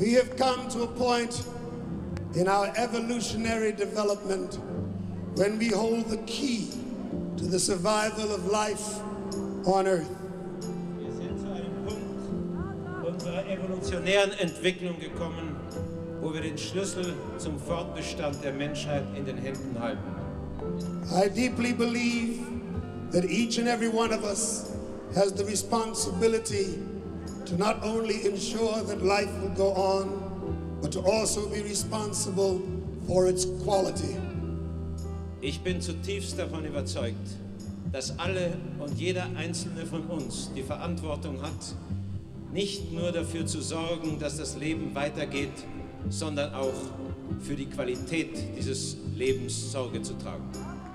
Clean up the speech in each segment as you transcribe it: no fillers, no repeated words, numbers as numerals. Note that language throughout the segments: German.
We have come to a point in our evolutionary development when we hold the key to the survival of life on Earth. Wir sind zu einem Punkt unserer evolutionären Entwicklung gekommen, wo wir den Schlüssel zum Fortbestand der Menschheit in den Händen halten. I deeply believe that each and every one of us has the responsibility to not only ensure that life will go on, but to also be responsible for its quality. Ich bin zutiefst davon überzeugt, dass alle und jeder einzelne von uns die Verantwortung hat, nicht nur dafür zu sorgen, dass das Leben weitergeht, sondern auch für die Qualität dieses Lebens Sorge zu tragen.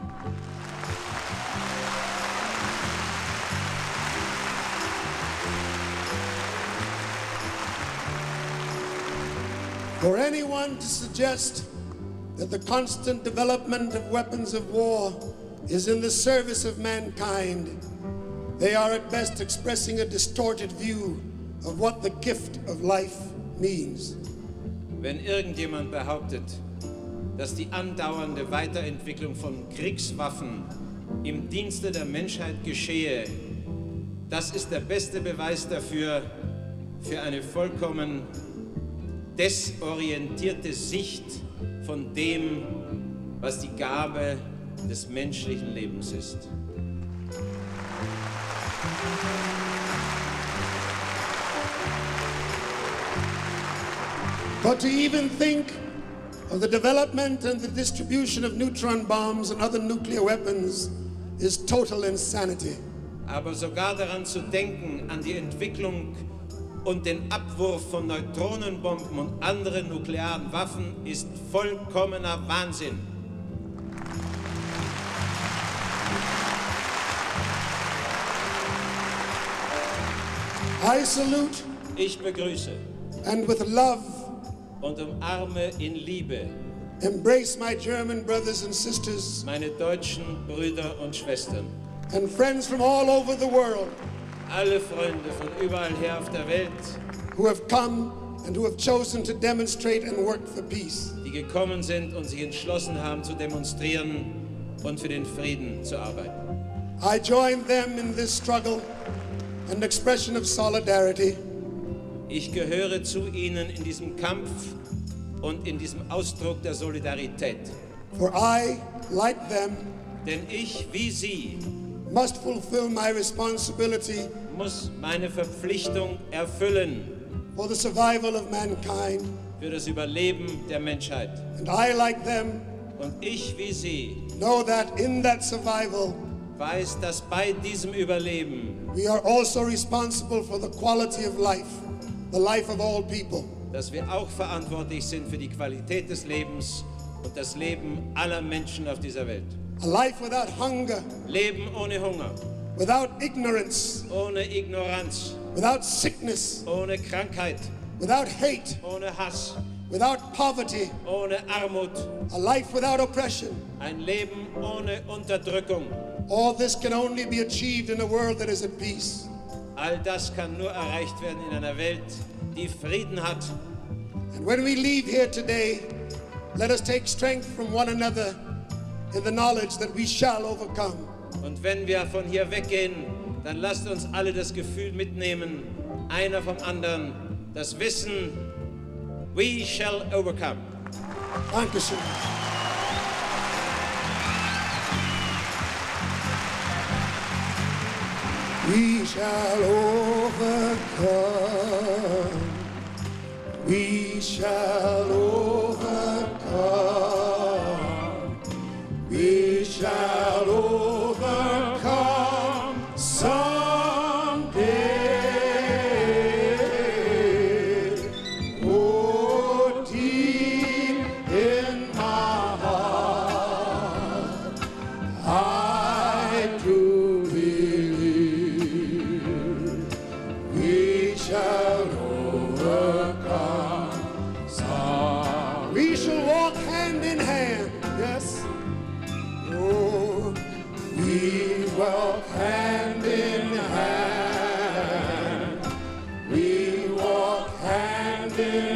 For anyone to suggest that the constant development of weapons of war is in the service of mankind, they are at best expressing a distorted view of what the gift of life means. Wenn irgendjemand behauptet, dass die andauernde Weiterentwicklung von Kriegswaffen im Dienste der Menschheit geschehe, das ist der beste Beweis dafür, für eine vollkommen desorientierte Sicht von dem, was die Gabe des menschlichen Lebens ist. But to even think of the development and the distribution of neutron bombs and other nuclear weapons is total insanity. Aber sogar daran zu denken, an die Entwicklung und den Abwurf von Neutronenbomben und anderen nuklearen Waffen, ist vollkommener Wahnsinn. I salute Ich begrüße and with love und umarme in Liebe embrace my German brothers and sisters meine deutschen Brüder und Schwestern, and friends from all over the world alle Freunde von überall her auf der Welt, who have come and who have chosen to demonstrate and work for peace. die gekommen sind und sich entschlossen haben zu demonstrieren und für den Frieden zu arbeiten. I join them in this struggle and expression of solidarity. Ich gehöre zu ihnen in diesem Kampf und in diesem Ausdruck der Solidarität. For I, like them, Denn ich, wie sie, must fulfill my responsibility muss meine Verpflichtung erfüllen for the survival of mankind. für das Überleben der Menschheit. And I, like them, Und ich, wie sie, know that in that survival, weiß, dass bei diesem Überleben we are also responsible for the quality of life, the life of all people. dass wir auch verantwortlich sind für die Qualität des Lebens und das Leben aller Menschen auf dieser Welt. A life without hunger, Leben ohne Hunger, without ignorance, ohne Ignoranz, without sickness, ohne Krankheit, without hate, ohne Hass, without poverty, ohne Armut, a life without oppression. ein Leben ohne Unterdrückung. All this can only be achieved in a world that is at peace. All das kann nur erreicht werden in einer Welt, die Frieden hat. And when we leave here today, let us take strength from one another in the knowledge that we shall overcome. Und wenn wir von hier weggehen, dann lasst uns alle das Gefühl mitnehmen, einer vom anderen, das Wissen, we shall overcome. Dankeschön. We shall overcome. We shall overcome. We shall overcome someday. Oh, deep in my heart, I do believe we shall overcome. We shall walk hand in hand, yes. Oh, we walk hand in hand. We walk hand in